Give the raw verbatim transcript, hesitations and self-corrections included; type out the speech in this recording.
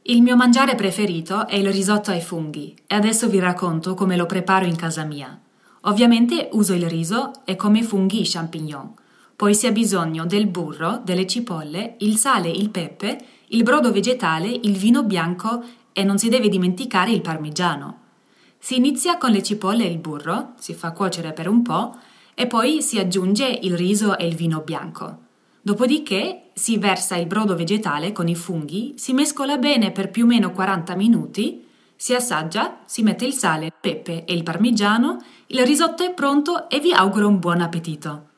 Il mio mangiare preferito è il risotto ai funghi e adesso vi racconto come lo preparo in casa mia. Ovviamente uso il riso e come funghi i champignon. Poi si ha bisogno del burro, delle cipolle, il sale, il pepe, il brodo vegetale, il vino bianco e non si deve dimenticare il parmigiano. Si inizia con le cipolle e il burro, si fa cuocere per un po' e poi si aggiunge il riso e il vino bianco. Dopodiché si versa il brodo vegetale con i funghi, si mescola bene per più o meno quaranta minuti, si assaggia, si mette il sale, il pepe e il parmigiano, il risotto è pronto e vi auguro un buon appetito!